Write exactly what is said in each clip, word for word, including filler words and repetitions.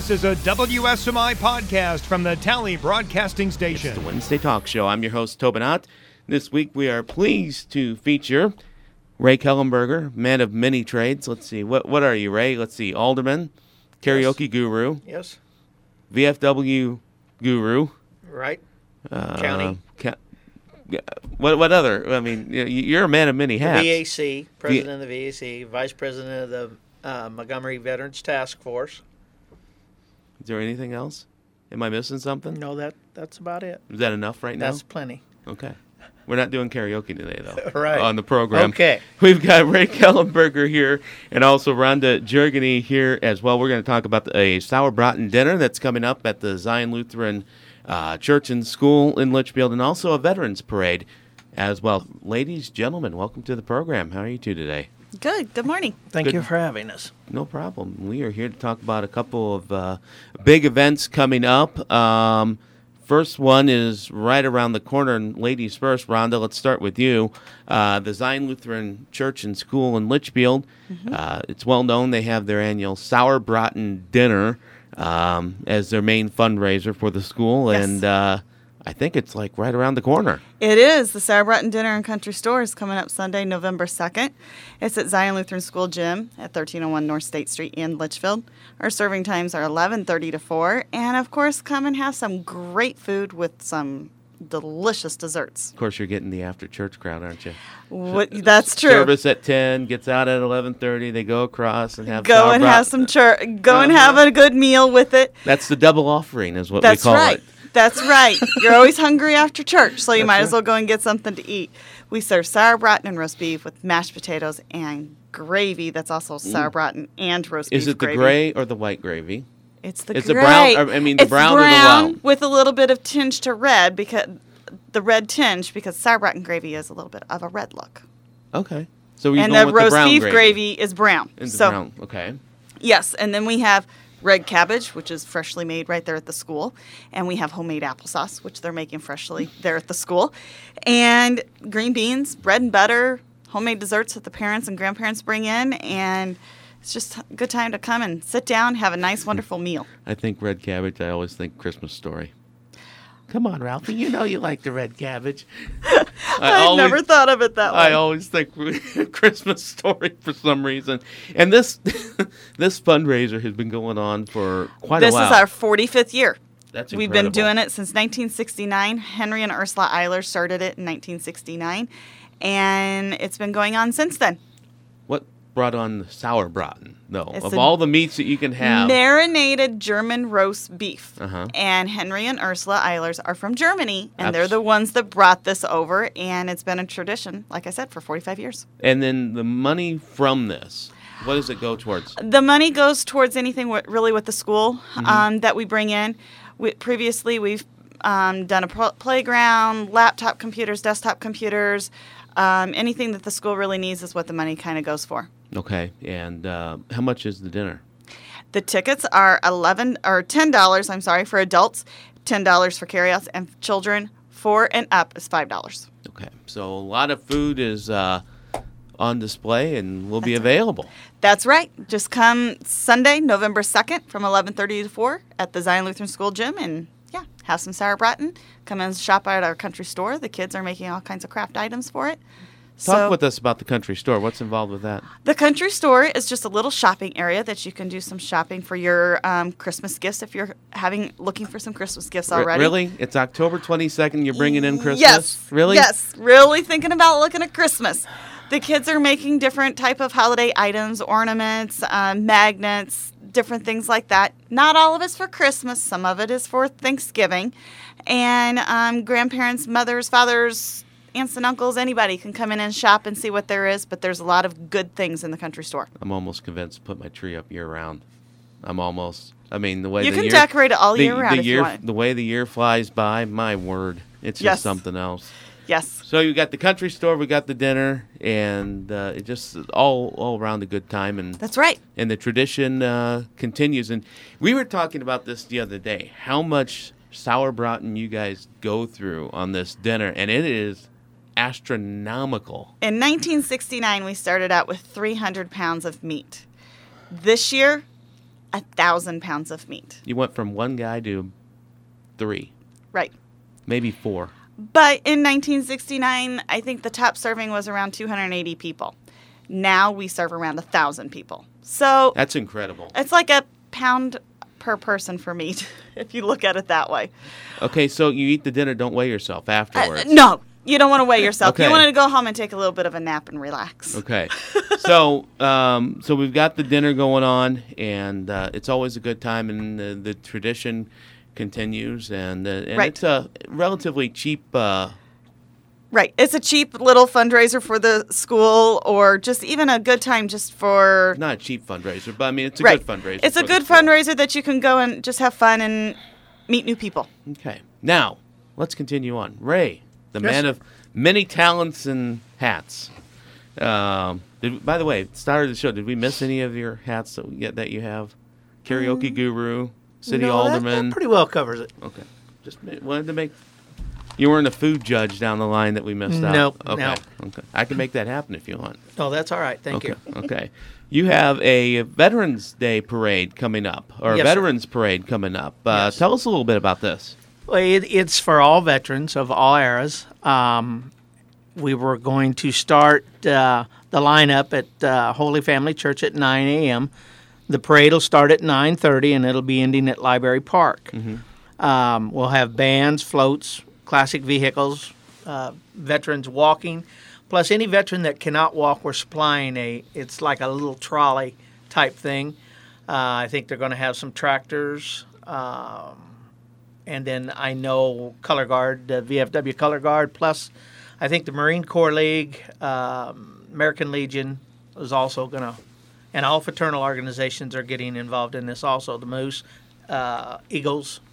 This is a W S M I podcast from the Tally Broadcasting Station. It's the Wednesday Talk Show. I'm your host, Tobin Ott. This week we are pleased to feature Ray Kellenberger, man of many trades. Let's see, what what are you, Ray? Let's see, alderman, karaoke yes. guru. Yes. V F W guru. Right. Uh, County. Ca- what what other? I mean, you're a man of many hats. V A C, president v- of the V A C, vice president of the uh, Montgomery Veterans Task Force. Is there anything else? Am I missing something? No, that that's about it. Is that enough right now? That's plenty. Okay. We're not doing karaoke today, though. Right. On the program. Okay. We've got Ray Kellenberger here and also Rhonda Jergany here as well. We're going to talk about the, a Sauerbraten dinner that's coming up at the Zion Lutheran uh, Church and School in Litchfield, and also a Veterans Parade as well. Ladies, gentlemen, welcome to the program. How are you two today? Good. Good morning. Thank Good. you for having us. No problem. We are here to talk about a couple of uh, big events coming up. Um, first one is right around the corner. And ladies first, Rhonda, let's start with you. Uh, the Zion Lutheran Church and School in Litchfield. Mm-hmm. Uh, it's well known they have their annual Sauerbraten dinner um, as their main fundraiser for the school. Yes. And uh, I think it's like right around the corner. It is. The Sauerbraten Dinner and Country Store is coming up Sunday, November second. It's at Zion Lutheran School Gym at thirteen oh one North State Street in Litchfield. Our serving times are eleven thirty to four. And, of course, come and have some great food with some delicious desserts. Of course, you're getting the after-church crowd, aren't you? What, that's true. Service at ten, gets out at eleven thirty. They go across and have Go and Sauerbraten. have some chur- Go Uh-huh. and have a good meal with it. That's the double offering is what That's we call right. it. That's right. You're always hungry after church, so you That's might right. as well go and get something to eat. We serve Sauerbraten and roast beef with mashed potatoes and gravy. That's also Sauerbraten and roast Is beef it the gravy. gray or the white gravy? It's the It's the gray. brown- I mean, the It's brown or the brown wild? with a little bit of tinge to red, because the red tinge because Sauerbraten gravy is a little bit of a red look, Okay. So you're and going the with roast the brown beef gravy. gravy is brown. And the so brown. Okay. yes, and then we have red cabbage, which is freshly made right there at the school. And we have homemade applesauce, which they're making freshly there at the school. And green beans, bread and butter, homemade desserts that the parents and grandparents bring in. And it's just a good time to come and sit down, have a nice, wonderful meal. I think red cabbage, I always think Christmas Story. Come on, Ralphie. You know you like the red cabbage. I, I always, never thought of it that way. I always think Christmas Story for some reason. And this this fundraiser has been going on for quite this a while. is our forty-fifth year. That's We've incredible. been doing it since nineteen sixty-nine. Henry and Ursula Eiler started it in nineteen sixty-nine. And it's been going on since then. What brought on the Sauerbraten, though? It's Of a all the meats that you can have. Marinated German roast beef. Uh-huh. And Henry and Ursula Eilers are from Germany, and they're Abs- the ones that brought this over, and it's been a tradition, like I said, for forty-five years. And then the money from this, what does it go towards? The money goes towards anything wi- really with the school Mm-hmm. um, that we bring in. We, previously, we've um, done a pro- playground, laptop computers, desktop computers. Um, anything that the school really needs is what the money kind of goes for. Okay, and uh, how much is the dinner? The tickets are eleven or ten dollars. I'm sorry, for adults, ten dollars for carryouts, and children four and up is five dollars. Okay, so a lot of food is uh, on display and will be That's right. available. That's right. Just come Sunday, November second, from eleven thirty to four at the Zion Lutheran School Gym, and yeah, have some Sauerbraten. Come and shop at our country store. The kids are making all kinds of craft items for it. Talk So with us about the country store. What's involved with that? the country store is just a little shopping area that you can do some shopping for your um, Christmas gifts if you're having looking for some Christmas gifts R- already. really? It's October twenty-second. You're bringing in Christmas? Yes. Really? Yes. Really thinking about looking at Christmas. The kids are making different type of holiday items, ornaments, um, magnets, different things like that. Not all of it's for Christmas. Some of it is for Thanksgiving. And um, grandparents, mothers, fathers, aunts and uncles, anybody can come in and shop and see what there is. But there's a lot of good things in the country store. I'm almost convinced to put my tree up year round. I'm almost. I mean, the way You the can year, decorate it all the, year round the if you year, want. The way the year flies by, my word, it's just Yes. something else. Yes. So you got the country store, we got the dinner, and uh, it just all all around a good time, and That's right. and the tradition uh, continues. And we were talking about this the other day, how much Sauerbraten you guys go through on this dinner, and it is astronomical. In nineteen sixty-nine, we started out with three hundred pounds of meat. This year, a thousand pounds of meat. You went from one guy to three, Right. maybe four. But in nineteen sixty-nine, I think the top serving was around two hundred eighty people. Now we serve around one thousand people. So That's incredible. it's like a pound per person for meat, if you look at it that way. Okay, so you eat the dinner, don't weigh yourself Uh, afterwards. no, you don't want to weigh yourself. Okay. You want to go home and take a little bit of a nap and relax. Okay, so um, so we've got the dinner going on, and uh, it's always a good time, and the, the tradition continues, and, uh, and Right. it's a relatively cheap. Uh, Right. It's a cheap little fundraiser for the school, or just even a good time just for... not a cheap fundraiser, but I mean it's a right. good fundraiser. It's a for the good school. fundraiser that you can go and just have fun and meet new people. Okay, now let's continue on. Ray, the Yes, man sir. of many talents and hats. Um, did, by the way, start of the show, did we miss any of your hats that, we get, that you have? Karaoke guru, city No, that- alderman. that pretty well covers it. Okay, just ma- wanted to make. You weren't a food judge down the line that we missed out. Nope, Okay. no. Okay. I can make that happen if you want. No, that's all right. Thank okay. you. Okay. You have a Veterans Day parade coming up, or a Yes, sir. Veterans Parade coming up. Uh, Yes. Tell us a little bit about this. Well, it, it's for all veterans of all eras. Um, we were going to start uh, the lineup at uh, Holy Family Church at nine a.m. The parade will start at nine thirty, and it'll be ending at Library Park. Um, we'll have bands, floats, classic vehicles, uh, veterans walking, plus any veteran that cannot walk. We're supplying a. It's like a little trolley type thing. Uh, I think they're going to have some tractors. Um, and then I know Color Guard, uh, V F W Color Guard, plus I think the Marine Corps League, um, American Legion is also going to, and all fraternal organizations are getting involved in this also, the Moose, uh, Eagles.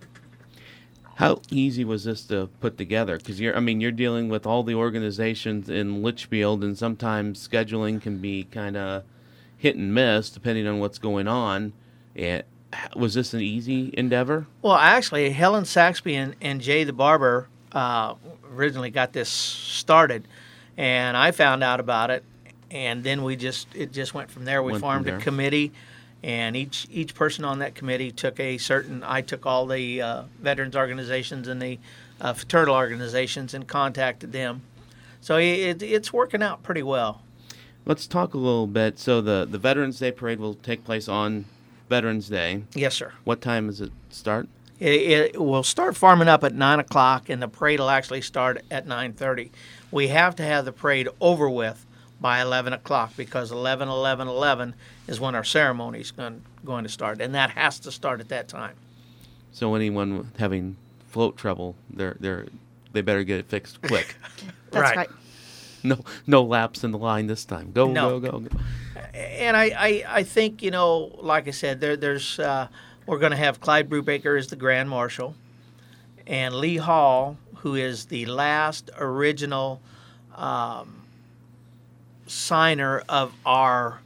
How easy was this to put together? Because you're, I mean, you're dealing with all the organizations in Litchfield, and sometimes scheduling can be kind of hit and miss depending on what's going on. And was this an easy endeavor? Well, actually, Helen Saxby and, and Jay the Barber uh, originally got this started, and I found out about it, and then we just it just went from there. We Went from formed there. a committee, and each each person on that committee took a certain. I took all the uh, veterans organizations and the uh, fraternal organizations and contacted them. So it, it's working out pretty well. Let's talk a little bit. So the, the Veterans Day Parade will take place on Veterans Day. Yes, sir. What time does it start? It, it will start farming up at nine o'clock, and the parade will actually start at nine thirty. We have to have the parade over with by eleven o'clock because eleven, eleven, eleven is when our ceremony is going, going to start, and that has to start at that time. So anyone having float trouble, they're they're they better get it fixed quick. That's Right. right. No no laps in the line this time. Go No. go go go. And I, I, I think, you know, like I said, there there's uh, we're going to have Clyde Brubaker as the Grand Marshal, and Lee Hall, who is the last original um, signer of our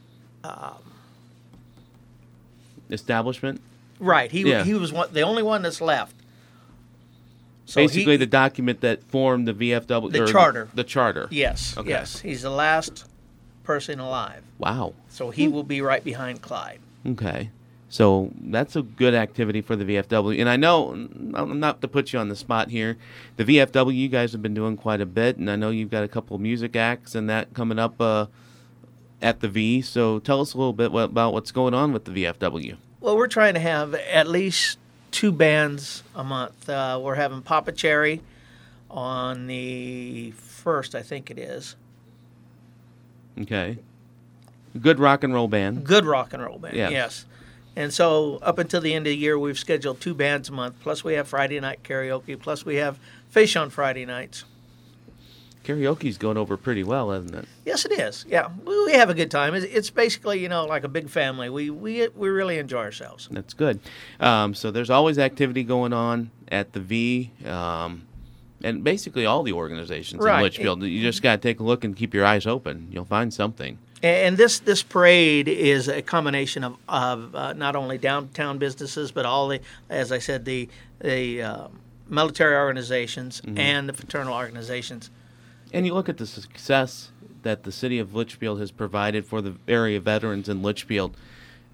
Establishment. right. He Yeah. he was one, the only one that's left. So Basically, he, the document that formed the V F W. The or charter. The charter. yes, Okay. yes, he's the last person alive. Wow. So he will be right behind Clyde. Okay. So that's a good activity for the V F W. And I know, n- not to put you on the spot here, the V F W, you guys have been doing quite a bit, and I know you've got a couple of music acts and that coming up uh, at the V. So tell us a little bit what, about what's going on with the V F W. Well, we're trying to have at least two bands a month. Uh, we're having Papa Cherry on the first, I think it is. Okay. Good rock and roll band. Good rock and roll band, Yeah. yes. And so up until the end of the year, we've scheduled two bands a month. Plus we have Friday night karaoke. Plus we have fish on Friday nights. Karaoke's going over pretty well, isn't it? Yes, it is. Yeah, we we have a good time. It's, it's basically, you know, like a big family. We we we really enjoy ourselves. That's good. Um, so there's always activity going on at the V, um, and basically all the organizations Right. in Litchfield. You just got to take a look and keep your eyes open. You'll find something. And this this parade is a combination of, of uh, not only downtown businesses, but all the, as I said, the the uh, military organizations and the fraternal organizations. And you look at the success that the city of Litchfield has provided for the area veterans in Litchfield.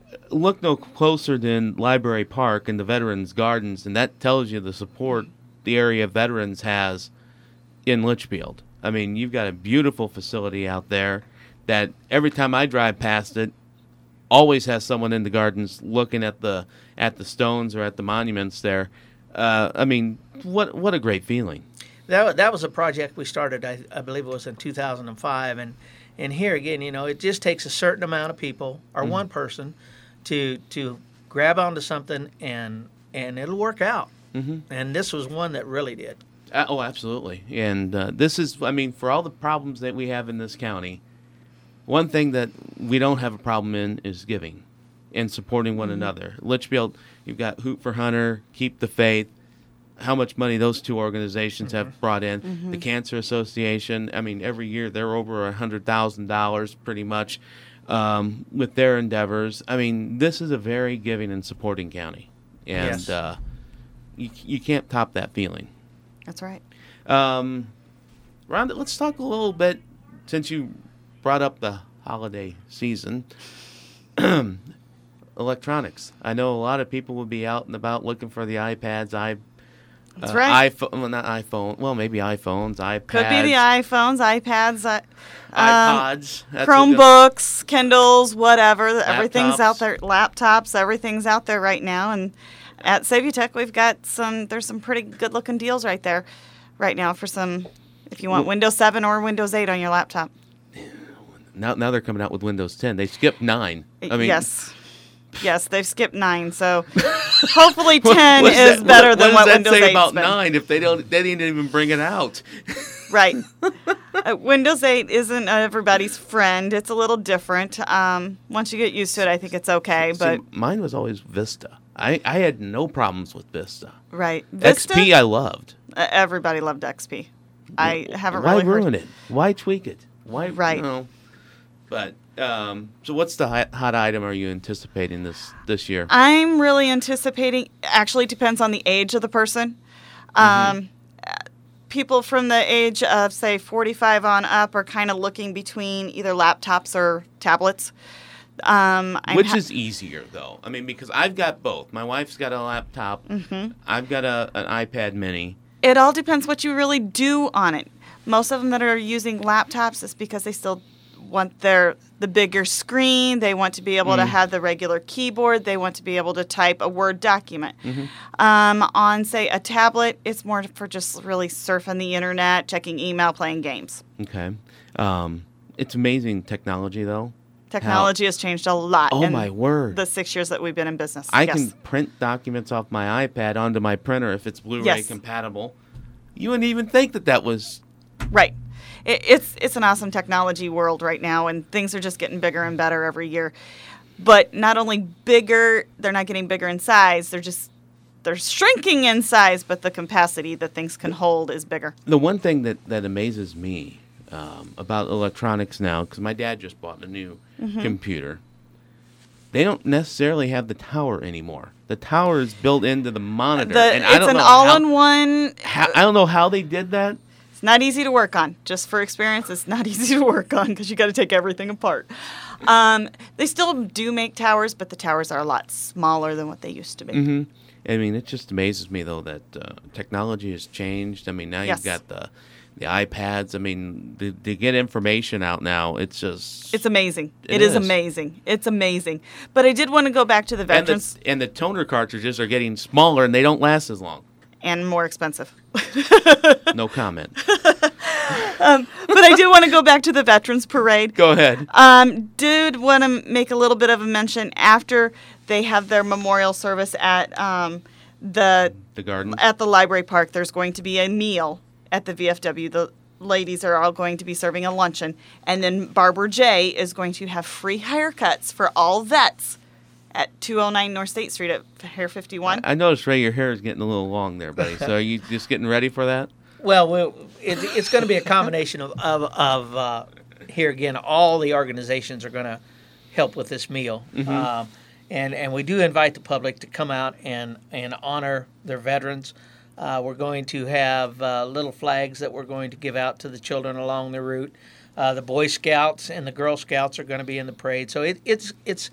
look no closer than Library Park and the Veterans Gardens, and that tells you the support the area of veterans has in Litchfield. I mean, you've got a beautiful facility out there that every time I drive past it, always has someone in the gardens looking at the at the stones or at the monuments there. Uh, I mean, what what a great feeling. That that was a project we started. I, I believe it was in two thousand five, and and here again, you know, it just takes a certain amount of people or mm-hmm. one person to to grab onto something and and it'll work out. Mm-hmm. And this was one that really did. Uh, oh, absolutely. And uh, this is, I mean, for all the problems that we have in this county, one thing that we don't have a problem in is giving and supporting one mm-hmm. another. Litchfield, you've got Hoop for Hunter, Keep the Faith, how much money those two organizations mm-hmm. have brought in. Mm-hmm. The Cancer Association, I mean, every year they're over one hundred thousand dollars pretty much um, with their endeavors. I mean, this is a very giving and supporting county. And yes. uh, you, you can't top that feeling. That's right. Um, Rhonda, let's talk a little bit, since you brought up the holiday season, electronics. I know a lot of people will be out and about looking for the iPads, i That's uh, right. iPhone, well, not iPhone, well, maybe iPhones, iPads. Could be the iPhones, iPads, uh, iPods. Um, Chromebooks, Kindles, whatever. Laptops. Everything's out there. Laptops, everything's out there right now. And at Savutech, we've got some, there's some pretty good looking deals right there right now for some, if you want well, Windows seven or Windows eight on your laptop. Now, now they're coming out with Windows ten. They skipped nine. I mean, yes. Yes, they've skipped nine, so hopefully ten what, is that, better what, than what, what does Windows that say eight's about been. nine if they don't they didn't even bring it out? Right. uh, Windows eight isn't everybody's friend. It's a little different. Um, once you get used to it, I think it's okay. See, but mine was always Vista. I, I had no problems with Vista. Right. Vista, X P I loved. Uh, everybody loved X P. I haven't Why really heard. ruin it? Why tweak it? Why? Right. You know, but um, so what's the hot, hot item are you anticipating this this year? I'm really anticipating. Actually, it depends on the age of the person. Mm-hmm. Um, people from the age of say forty-five on up are kind of looking between either laptops or tablets. Um, I'm Which ha- is easier though? I mean, because I've got both. My wife's got a laptop. Mm-hmm. I've got a an iPad Mini. It all depends what you really do on it. Most of them that are using laptops is because they still want their the bigger screen. They want to be able mm. to have the regular keyboard. They want to be able to type a Word document. Mm-hmm. Um, on, say, a tablet, it's more for just really surfing the internet, checking email, playing games. Okay. Um, it's amazing technology, though. Technology How, has changed a lot. Oh, in my word. The six years that we've been in business. I yes. can print documents off my iPad onto my printer if it's Blu-ray yes. compatible. You wouldn't even think that that was... Right. It, it's it's an awesome technology world right now, and things are just getting bigger and better every year. But not only bigger, they're not getting bigger in size, they're just they're shrinking in size, but the capacity that things can hold is bigger. The one thing that, that amazes me um, about electronics now, because my dad just bought a new mm-hmm. computer, they don't necessarily have the tower anymore. The tower is built into the monitor. The, and it's I don't an know all-in-one. How, how, I don't know how they did that. It's not easy to work on. Just for experience, it's not easy to work on because you got to take everything apart. Um, they still do make towers, but the towers are a lot smaller than what they used to be. Mm-hmm. I mean, it just amazes me, though, that uh, technology has changed. I mean, now yes. you've got the the iPads. I mean, to, to get information out now, it's just... It's amazing. It, it is. is amazing. It's amazing. But I did want to go back to the veterans. And the, and the toner cartridges are getting smaller, and they don't last as long. And more expensive. No comment. um, but I do want to go back to the Veterans Parade. Go ahead. Um, did want to make a little bit of a mention after they have their memorial service at um, the the garden at the library park. There's going to be a meal at the V F W. The ladies are all going to be serving a luncheon, and then Barbara J is going to have free haircuts for all vets at two oh nine North State Street at Hair fifty-one. I noticed, Ray, your hair is getting a little long there, buddy. So are you just getting ready for that? Well, we'll it, it's going to be a combination of, of, of uh, here again, all the organizations are going to help with this meal. Mm-hmm. Um, and, and we do invite the public to come out and, and honor their veterans. Uh, we're going to have uh, little flags that we're going to give out to the children along the route. Uh, the Boy Scouts and the Girl Scouts are going to be in the parade. So it, it's it's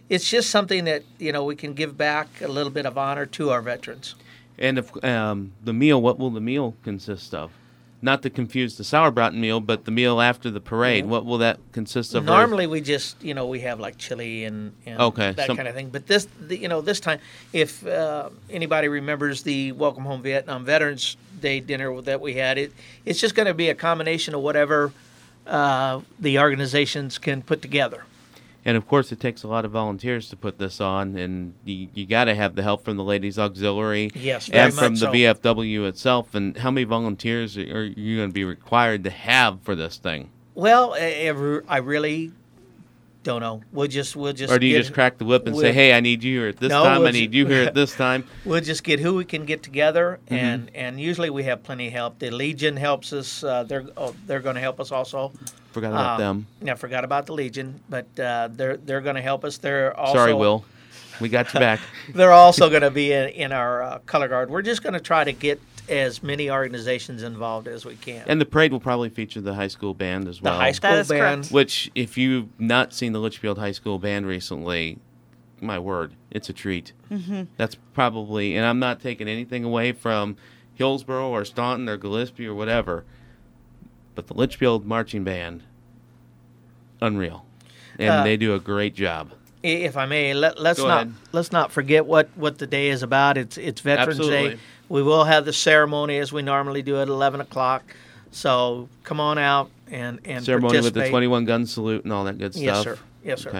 it's just something that, you know, we can give back a little bit of honor to our veterans. And if um, the meal, what will the meal consist of? Not to confuse the Sauerbraten meal, but the meal after the parade. Yeah. What will that consist of? Normally, we just, you know, we have like chili and, and okay, that some... kind of thing. But this, the, you know, this time, if uh, anybody remembers the Welcome Home Vietnam Veterans Day dinner that we had, it it's just going to be a combination of whatever uh, the organizations can put together. And of course, it takes a lot of volunteers to put this on, and you, you got to have the help from the Ladies Auxiliary, yes, very and from much the so. V F W itself. And how many volunteers are you going to be required to have for this thing? Well, I, I really don't know. We'll just we'll just or do you get, just crack the whip and we'll, say, "Hey, I need you here at this no, time. we'll I need ju- you here at this time." We'll just get who we can get together, Mm-hmm. and, and usually we have plenty of help. The Legion helps us. Uh, they're oh, they're going to help us also. Forgot about um, them. Yeah, forgot about the Legion, but uh, they're they're going to help us. They're also Sorry, Will. We got you back. They're also going to be in, in our uh, color guard. We're just going to try to get as many organizations involved as we can. And the parade will probably feature the high school band as the well. high school That is band. correct. Which, if you've not seen the Litchfield High School band recently, my word, it's a treat. Mm-hmm. That's probably, and I'm not taking anything away from Hillsborough or Staunton or Gillespie or whatever, but the Litchfield Marching Band, unreal. And Uh, they do a great job. If I may, let, let's Go not ahead. let's not forget what, what the day is about. It's it's Veterans Absolutely. Day. We will have the ceremony as we normally do at eleven o'clock. So come on out and and Ceremony with the participate. twenty-one gun salute and all that good stuff. Yes, sir. Yes, sir. Okay.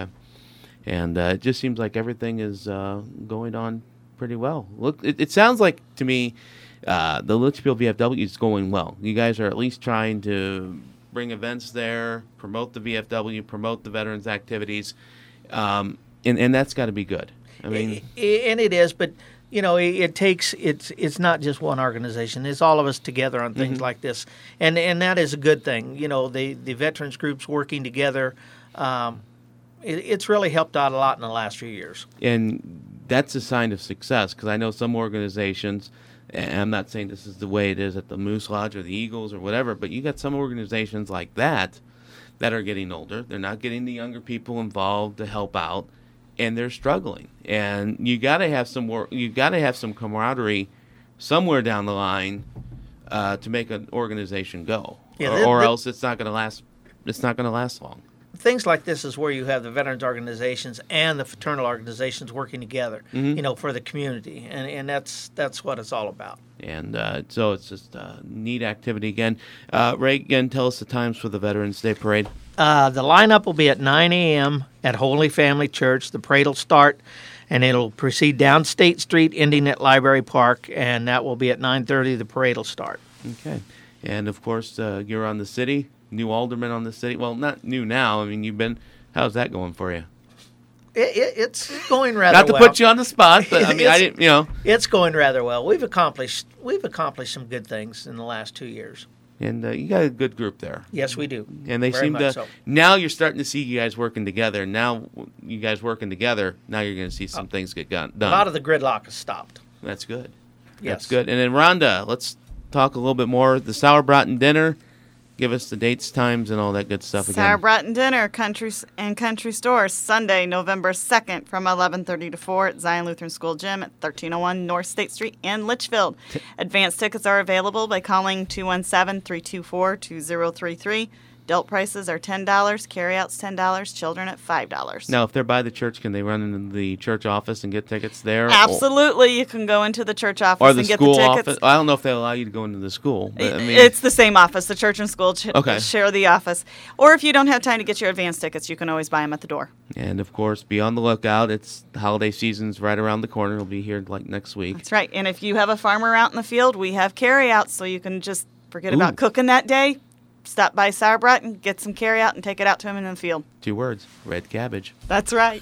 And uh, it just seems like everything is uh, going on pretty well. Look, it, it sounds like to me uh, the Litchfield V F W is going well. You guys are at least trying to bring events there, promote the V F W, promote the veterans' activities, um, and and that's got to be good. I mean, I- I- and it is, but you know, it, it takes it's it's not just one organization. It's all of us together on things Mm-hmm. like this, and and that is a good thing. You know, the the veterans groups working together. Um, it, it's really helped out a lot in the last few years. and that's a sign of success because I know some organizations, and I'm not saying this is the way it is at the Moose Lodge or the Eagles or whatever, but you got some organizations like that that are getting older. They're not getting the younger people involved to help out, and they're struggling. And you got to have some more. You got to have some camaraderie somewhere down the line uh, to make an organization go, Yeah, or, the- or the- else it's not going to last. It's not going to last long. Things like this is where you have the veterans organizations and the fraternal organizations working together, Mm-hmm. you know, for the community, and and that's that's what it's all about. And uh, so it's just a neat activity again. Uh, Ray, again, tell us the times for the Veterans Day Parade. Uh, the lineup will be at nine a.m. at Holy Family Church. The parade will start, and it'll proceed down State Street, ending at Library Park, and that will be at nine thirty. The parade will start. Okay. And, of course, uh, you're on the city, new alderman on the city. Well, not new now. I mean, you've been – how's that going for you? It, it, it's going rather Not to well. put you on the spot, but, I mean, I It's- didn't – you know. It's going rather well. We've accomplished we've accomplished some good things in the last two years. And uh, you got a good group there. Yes, we do. And they Very seem much to so. – now you're starting to see you guys working together. Now you guys working together, now you're going to see some things get gon- A done. lot of the gridlock has stopped. That's good. Yes. That's good. And then, Rhonda, let's talk a little bit more. The Sauerbraten dinner. Give us the dates, times, and all that good stuff again. Sauerbraten Dinner, Country and Country Store, Sunday, November second, from eleven thirty to four at Zion Lutheran School Gym at thirteen oh one North State Street in Litchfield. Advance tickets are available by calling two one seven, three two four, two zero three three. Adult prices are ten dollars, carryouts ten dollars, children at five dollars. Now, if they're by the church, can they run into the church office and get tickets there? Or- Absolutely, you can go into the church office Or, the and get school the tickets. office? I don't know if they allow you to go into the school. But, I mean, It's the same office. The church and school ch- Okay. share the office. Or if you don't have time to get your advance tickets, you can always buy them at the door. and, of course, be on the lookout. It's the holiday season's right around the corner. It'll be here like next week. That's right. And if you have a farmer out in the field, we have carryouts, so you can just forget Ooh. about cooking that day. Stop by Sauerbraten, get some carryout, and take it out to him in the field. Two words, red cabbage. That's right.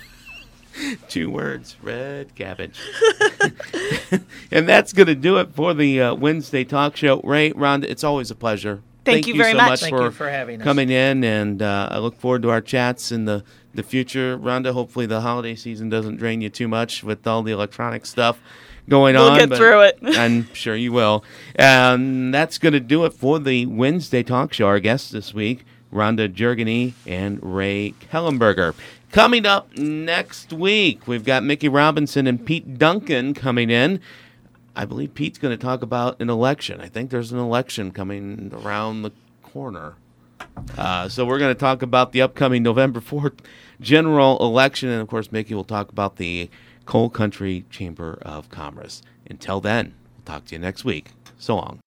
Two words, red cabbage. And that's going to do it for the uh, Wednesday talk show. Ray, Rhonda, it's always a pleasure. Thank you very so much. much Thank for, you for having us. coming in, and uh, I look forward to our chats in the, the future. Rhonda, hopefully the holiday season doesn't drain you too much with all the electronic stuff going We'll on. get but through it. I'm sure you will. And that's going to do it for the Wednesday talk show. Our guest this week, Rhonda Jergany, and Ray Kellenberger. Coming up next week, we've got Mickey Robinson and Pete Duncan coming in. I believe Pete's going to talk about an election. I think there's an election coming around the corner. Uh, so we're going to talk about the upcoming November fourth general election. And, of course, Mickey will talk about the Coal Country Chamber of Commerce. Until then, we'll talk to you next week. So long.